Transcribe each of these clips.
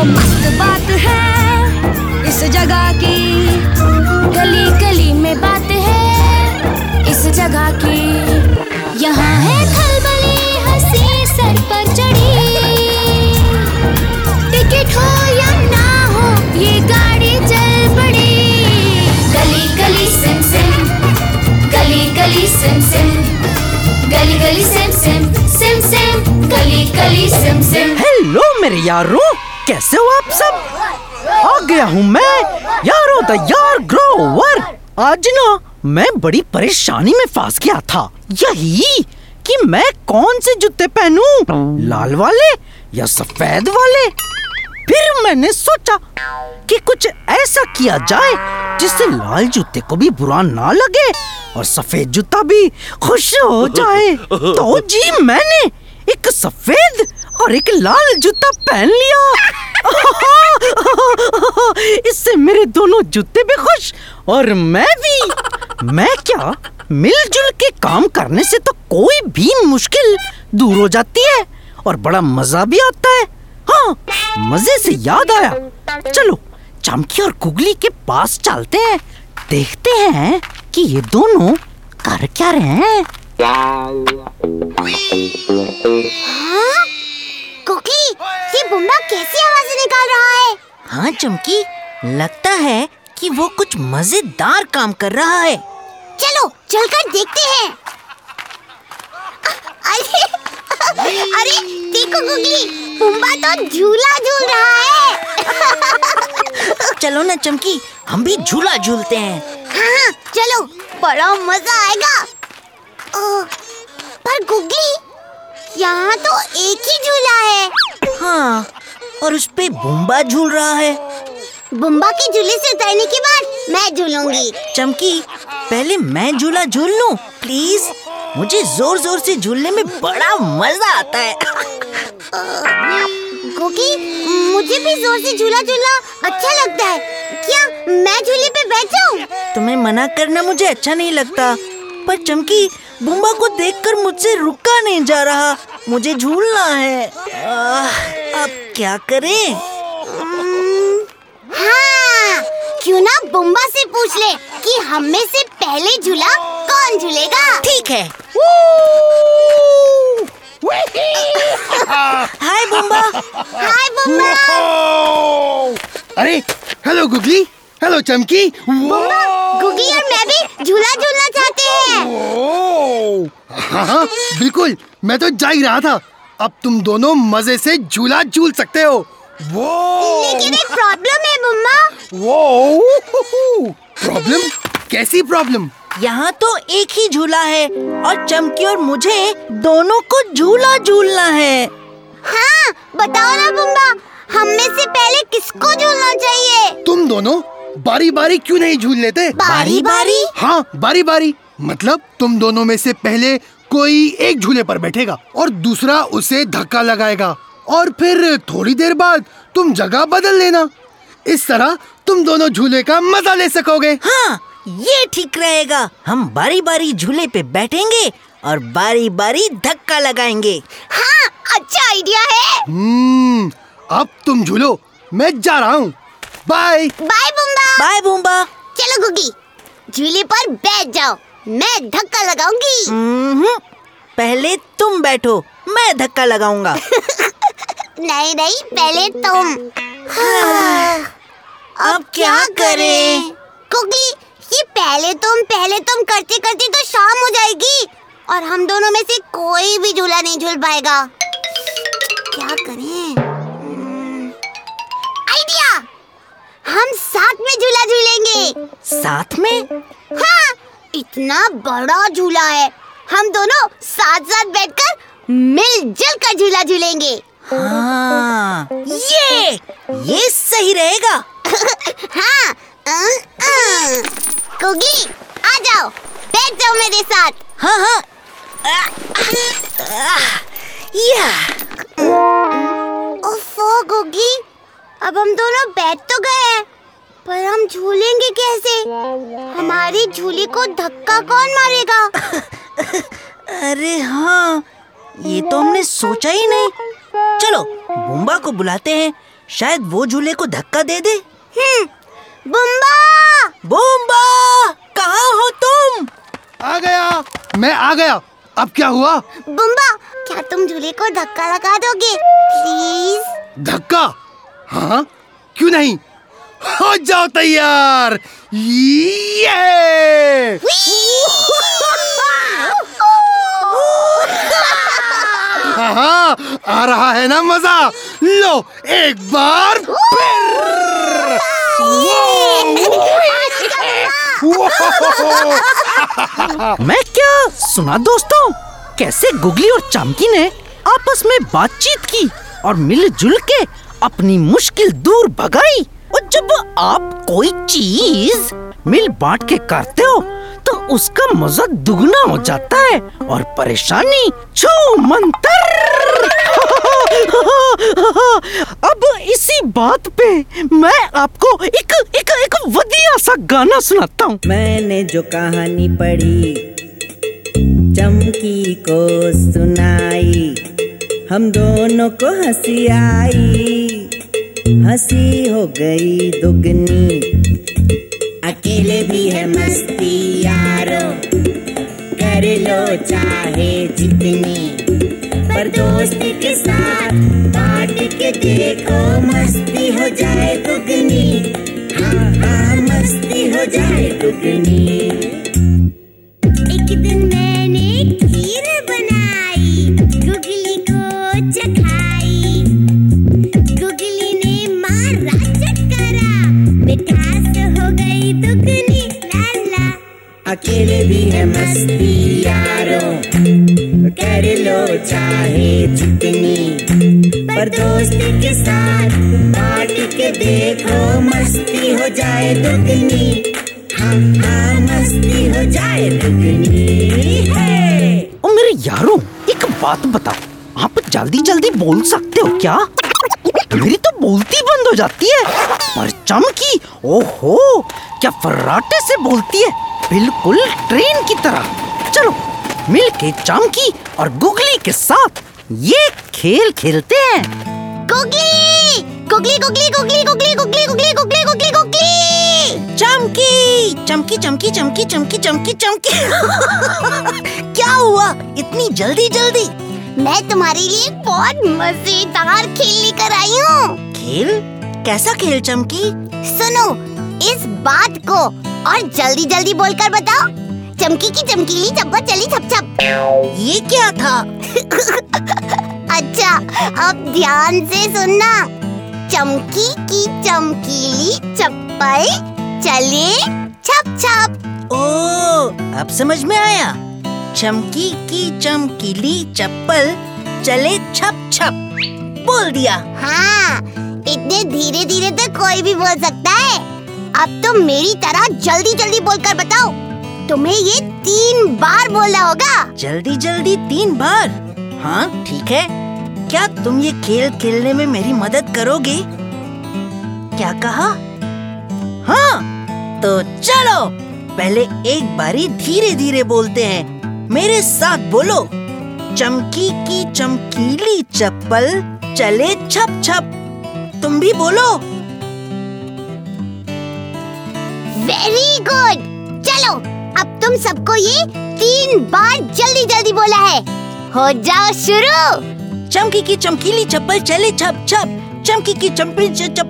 मस्त बात है इस जगह की, गली गली में बात है इस जगह की। यहाँ है खलबली हंसी सर पर चढ़ी, टिकट हो या ना हो ये गाड़ी चल पड़ी। गली गली सिम सिम, गली गली सिम सिम, गली गली सिम सिम, सिम सिम, गली गली सिम सिम। हेलो मेरे यारों, कैसे हो आप सब? आ गया हूँ मैं, यारों द यार ग्रोवर। आज ना मैं बड़ी परेशानी में फंस गया था, यही कि मैं कौन से जूते पहनूं, लाल वाले या सफेद वाले। फिर मैंने सोचा कि कुछ ऐसा किया जाए जिससे लाल जूते को भी बुरा ना लगे और सफेद जूता भी खुश हो जाए। तो जी मैंने एक सफेद और एक लाल जूता पहन लिया। इससे मेरे दोनों जूते भी खुश और मैं भी। मैं क्या, मिलजुल के काम करने से तो कोई भी मुश्किल दूर हो जाती है और बड़ा मजा भी आता है। हाँ, मजे से याद आया, चलो चमकी और गुगली के पास चलते हैं, देखते हैं कि ये दोनों कर क्या रहे हैं। हाँ? गुगली, ये बुम्बा कैसी आवाजें निकाल रहा है? हाँ चमकी, लगता है कि वो कुछ मजेदार काम कर रहा है। चलो चलकर देखते हैं। अरे देखो गुगली, बुम्बा तो झूला झूल रहा है। चलो ना चमकी, हम भी झूला झूलते हैं। हाँ चलो, बड़ा मजा आएगा। पर गुगली, यहाँ तो एक ही झूला है। हाँ, और उस पे बुम्बा झूल रहा है। बुम्बा के झूले से उतरने के बाद मैं झूलूंगी। चमकी, पहले मैं झूला झूल लूं, प्लीज। मुझे जोर जोर से झूलने में बड़ा मजा आता है। गुगली, मुझे भी जोर से झूला झूलना अच्छा लगता है। क्या मैं झूले पे बैठ जाऊं? तुम्हें मना करना मुझे अच्छा नहीं लगता, पर चमकी, बुम्बा को देखकर मुझसे रुका नहीं जा रहा। मुझे झूलना है। अब क्या करें? हाँ, क्यों ना बुम्बा से पूछ ले कि हम में से पहले झूला कौन झूलेगा। ठीक है। हाय बुम्बा। हाय बुम्बा। अरे हेलो गुगली, हेलो चमकी। बुम्बा, गुगली और मैं भी झूला झूलना चाहते हैं। हाँ, बिल्कुल, मैं तो जा ही रहा था। अब तुम दोनों मजे से झूला झूल सकते हो। लेकिन एक प्रॉब्लम है बुम्बा। प्रॉब्लम? कैसी प्रॉब्लम? यहाँ तो एक ही झूला है और चमकी और मुझे दोनों को झूला झूलना है। हाँ, बताओ ना बुम्बा, हम में से पहले किसको झूलना चाहिए? तुम दोनों बारी बारी क्यों नहीं झूल लेते? बारी बारी? हाँ, बारी बारी। मतलब तुम दोनों में से पहले कोई एक झूले पर बैठेगा और दूसरा उसे धक्का लगाएगा और फिर थोड़ी देर बाद तुम जगह बदल लेना। इस तरह तुम दोनों झूले का मजा ले सकोगे। हाँ, ये ठीक रहेगा। हम बारी बारी झूले पे बैठेंगे और बारी बारी धक्का लगाएंगे। हाँ, अच्छा आइडिया है। अब तुम झूलो, मैं जा रहा हूँ। Bye bye Bumba. Bye Bumba. चलो गुगी, झूले पर बैठ जाओ, मैं धक्का लगाऊंगी। पहले तुम बैठो, मैं धक्का लगाऊंगा। नहीं नहीं, पहले तुम। अब क्या करें? गुगली, ये पहले तुम करते करते तो शाम हो जाएगी और हम दोनों में से कोई भी झूला नहीं झूल पाएगा। क्या करें? आइडिया! हम साथ में झूला झूलेंगे। साथ में? हाँ, इतना बड़ा झूला है, हम दोनों साथ साथ बैठकर मिलजुल कर झूला झूलेंगे। हाँ, ये सही रहेगा। हाँ, गुगली, आ जाओ, बैठ जाओ मेरे साथ। हाँ हाँ। ओफो गुगली, अब हम दोनों बैठ तो गए हैं, पर हम झूलेंगे कैसे? हमारी झूली को धक्का कौन मारेगा? अरे हाँ, ये तो हमने सोचा ही नहीं। चलो बुम्बा को बुलाते हैं, शायद वो झूले को धक्का दे दे। बुम्बा! बुम्बा, कहाँ हो तुम? आ गया, मैं आ गया। अब क्या हुआ? बुम्बा, क्या तुम झूले को धक्का लगा दोगे प्लीज? धक्का? हाँ, क्यों नहीं। हो जाओ तैयार। ये हाँ, आ रहा है ना मजा। लो एक बार फिर। मैं क्या सुना दोस्तों, कैसे गुगली और चमकी ने आपस में बातचीत की और मिलजुल के अपनी मुश्किल दूर भगाई। और जब आप कोई चीज मिल बांट के करते हो तो उसका मजा दुगना हो जाता है और परेशानी छू मंतर। अब इसी बात पे मैं आपको एक वधिया सा गाना सुनाता हूँ। मैंने जो कहानी पढ़ी चमकी को सुनाई, हम दोनों को हंसी आई, हंसी हो गई दुगनी। अकेले भी है मस्ती यारो, कर लो चाहे जितनी, पर दोस्ती के साथ बांट के देखो, मस्ती हो जाए दुगनी। हाँ हाँ, मस्ती हो जाए दुगनी। एक दिन मैंने खीर बनाई, गुगली को चखाई, गुगली ने मारा चक्करा, मिठास हो गई दुगनी लाला। अकेले भी है मस्ती यारो, कर लो चाहे जितनी, पर दोस्ती के साथ बांट के देखो, मस्ती हो जाए दुगनी। हाँ हाँ, मस्ती हो जाए दुगनी है। ओ मेरे यारों, एक बात बताओ, आप जल्दी जल्दी बोल सकते हो क्या? मेरी तो बोलती बंद हो जाती है, पर चमकी ओहो क्या फर्राटे से बोलती है, बिल्कुल ट्रेन की तरह। चलो मिल के चमकी और गुगली के साथ ये खेल खेलते हैं। गुगली गुगली गुगली गुगली गुगली गुगली गुगली गुगली गुगली गुगली। चमकी चमकी चमकी चमकी चमकी चमकी चमकी। क्या हुआ इतनी जल्दी जल्दी? मैं तुम्हारे लिए बहुत मजेदार खेल लेकर आई हूँ। खेल? कैसा खेल चमकी? सुनो इस बात को और जल्दी जल्दी बोलकर बताओ। चमकी की चमकीली चप्पल चली छप छप। ये क्या था? अच्छा अब ध्यान से सुनना। चमकी की चमकीली चप्पल चले छप छप। ओह, अब समझ में आया। चमकी की चमकीली चप्पल चले छप छप। बोल दिया। हाँ, इतने धीरे धीरे तो कोई भी बोल सकता है। अब तुम मेरी तरह जल्दी जल्दी बोलकर बताओ। तुम्हें ये 3 बार बोलना होगा। जल्दी जल्दी 3 बार? हाँ ठीक है। क्या तुम ये खेल खेलने में मेरी मदद करोगे? क्या कहा? हाँ तो चलो पहले एक बारी धीरे धीरे बोलते हैं। मेरे साथ बोलो। चमकी की चमकीली चप्पल चले छप छप। तुम भी बोलो। Very good. चलो अब तुम सबको ये 3 बार जल्दी जल्दी बोला है। हो जाओ शुरू। चमकी की चमकीली चप्पल चले छप छप। चमकी की चमकीली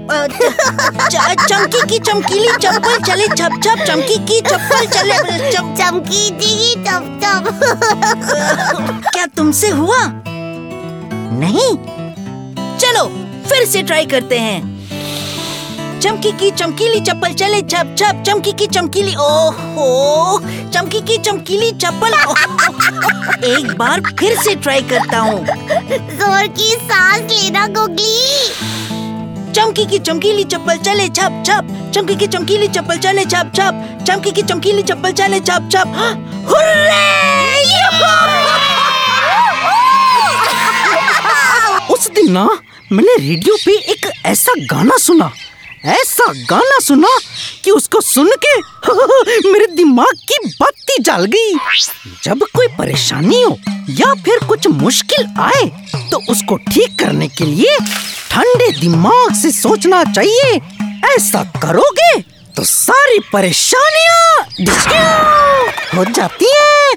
चप्पल चले छप छप। चमकी की चप्पल चले चमकी जी चप चप। क्या तुमसे हुआ? नहीं? चलो फिर से ट्राई करते हैं। चमकी की चमकीली चप्पल चले छप छप। चमकी की चमकीली ओहो चमकी की चमकीली चप्पल। एक बार फिर से ट्राई करता हूँ। जोर की सांस लेना गुगली। चमकी की चमकीली चप्पल चले छप छप। चमकी की चमकीली चप्पल चले छप छप। चमकी की चमकीली चप्पल चले छप छप। उस दिन ना मैंने रेडियो पे एक ऐसा गाना सुना ऐसा गाना सुना कि उसको सुन के मेरे दिमाग की बत्ती जल गई। जब कोई परेशानी हो या फिर कुछ मुश्किल आए तो उसको ठीक करने के लिए ठंडे दिमाग से सोचना चाहिए। ऐसा करोगे तो सारी परेशानियां हो जाती हैं।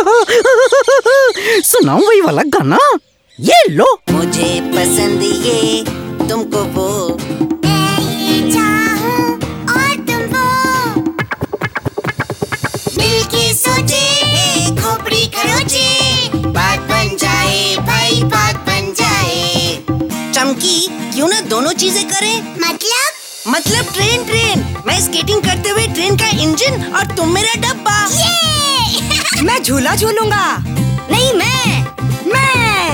सुनाऊं वही वाला गाना, ये लो। मुझे पसंद ये, तुमको वो, मैं ये चाहूं और तुम वो, मिलके सोचे खोपड़ी खरोचे, बात बन जाए भाई, बात बन जाए। चमकी क्यों ना दोनों चीजें करें? मतलब ट्रेन मैं स्केटिंग करते हुए ट्रेन का इंजन और तुम मेरा डब्बा। मैं झूला झूलूंगा। नहीं मैं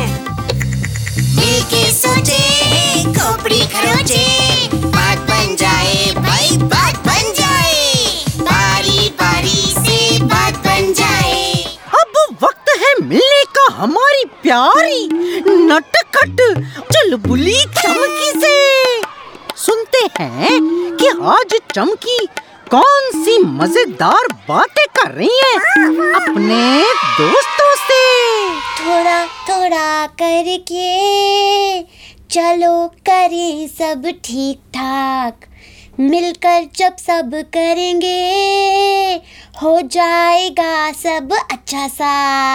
मिलके सोचे खोपड़ी खरोचे, बात बन जाए भाई, बात बन जाए, बारी बारी से बात बन जाए। अब वक्त है मिलने का हमारी प्यारी नटखट चुलबुली चमकी से। सुनते हैं कि आज चमकी कौन सी मजेदार बातें कर रही है अपने दोस्तों से। थोड़ा थोड़ा करके चलो करे सब ठीक ठाक, मिलकर जब सब करेंगे हो जाएगा सब अच्छा सा।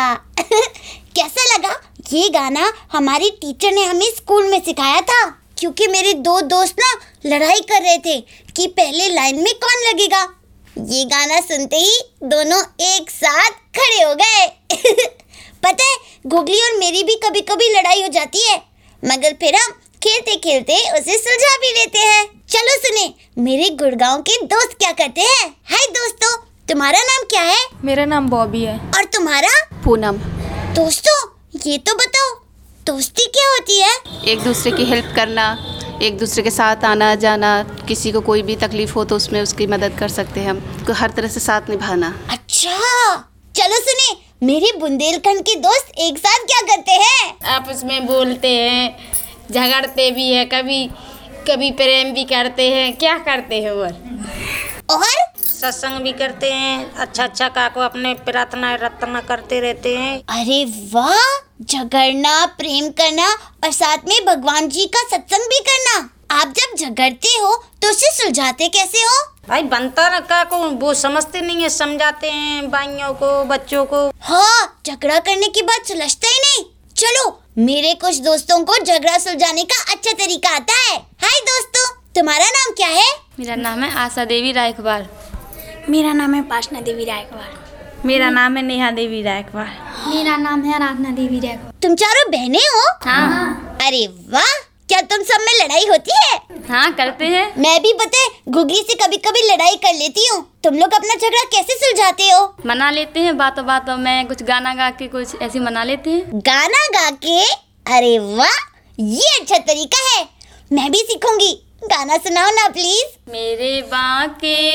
कैसा लगा ये गाना? हमारी टीचर ने हमें स्कूल में सिखाया था, क्योंकि मेरे दो दोस्त ना लड़ाई कर रहे थे कि पहले लाइन में कौन लगेगा। ये गाना सुनते ही दोनों एक साथ खड़े हो गए। पता है गुगली और मेरी भी कभी कभी लड़ाई हो जाती है, मगर फिर हम खेलते खेलते उसे सुलझा भी लेते हैं। चलो सुने मेरे गुड़गांव के दोस्त क्या करते हैं। हाय दोस्तों, तुम्हारा नाम क्या है? मेरा नाम बॉबी है। और तुम्हारा? पूनम। दोस्तों ये तो बताओ दोस्ती क्या होती है? एक दूसरे की हेल्प करना, एक दूसरे के साथ आना जाना, किसी को कोई भी तकलीफ हो तो उसमें उसकी मदद कर सकते हैं हम, तो हर तरह से साथ निभाना। अच्छा चलो सुने मेरे बुंदेलखंड के दोस्त एक साथ क्या करते हैं? आपस में बोलते हैं, झगड़ते भी है, कभी कभी प्रेम भी करते हैं। क्या करते हैं और सत्संग भी करते हैं, अच्छा का को अपने प्रार्थना रत्ना करते रहते हैं। अरे वाह, झगड़ना, प्रेम करना और साथ में भगवान जी का सत्संग भी करना। आप जब झगड़ते हो तो उसे सुलझाते कैसे हो? भाई बनता ना का को वो समझते नहीं है, समझाते हैं भाइयों को, बच्चों को। हाँ, झगड़ा करने के बाद सुलझता ही नहीं। चलो मेरे कुछ दोस्तों को झगड़ा सुलझाने का अच्छा तरीका आता है। हाय दोस्तों, तुम्हारा नाम क्या है? मेरा नाम है आशा देवी रायकवार। मेरा नाम है पाशना देवी रायकवार। मेरा नाम है नेहा देवी रायकवार। मेरा नाम है आराधना देवी रायकवार। तुम चारों बहनें हो? हाँ। अरे वाह, क्या तुम सब में लड़ाई होती है? हाँ करते हैं। मैं भी पता है गुगली से कभी कभी लड़ाई कर लेती हूँ। तुम लोग अपना झगड़ा कैसे सुलझाते हो? मना लेते हैं बातों बातों में, कुछ गाना गा के कुछ ऐसे मना लेते हैं। गाना गा के? अरे वाह, ये अच्छा तरीका है, मैं भी सीखूंगी। गाना सुनाओ ना प्लीज। मेरे बांके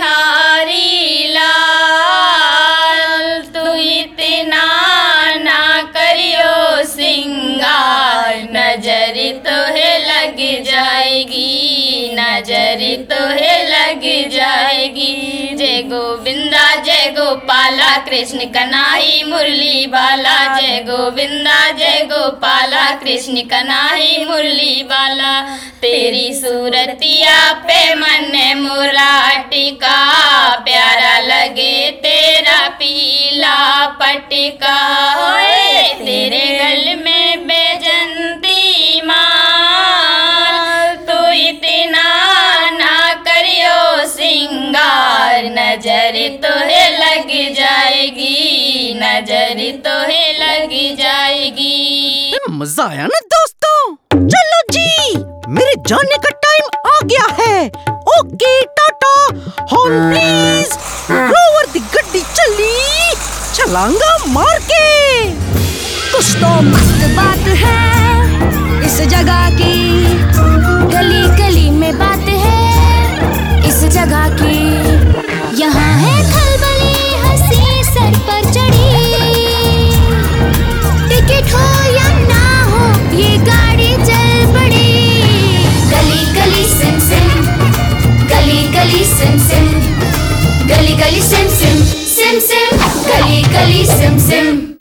बिहारी लाल, तू इतना ना करियो सिंगार, नजर तो है लग जाएगी, नजर तो है लग जाएगी। जय गोविंदा जय गोपाला, कृष्ण कन्हई मुरली बाला, जय गोविंदा जय गोपाला, कृष्ण कन्हई मुरली बाला। तेरी सूरतिया पे मन मोरा टिका, प्यारा लगे तेरा पीला पटिका। तेरे गल में बैजंती माल, तो इतना ना करियो सिंगार, नजर तो है लग जाएगी, नजर तो है लग जाएगी। मजा आया ना दोस्तों? चलो जी, मेरे जाने का टाइम आ गया है। Okay Tata, horn please. Rover दी गड्डी चली, छलांगा मार के। कुछ तो मस्त बात है इस जगह की, गली गली में बात है इस जगह की। यहाँ है खलबली हंसी सर पर चढ़ी, टिकट हो या ना हो ये गाड़ी चल पड़ी। गली गली सिम सिम गली सिम सिम।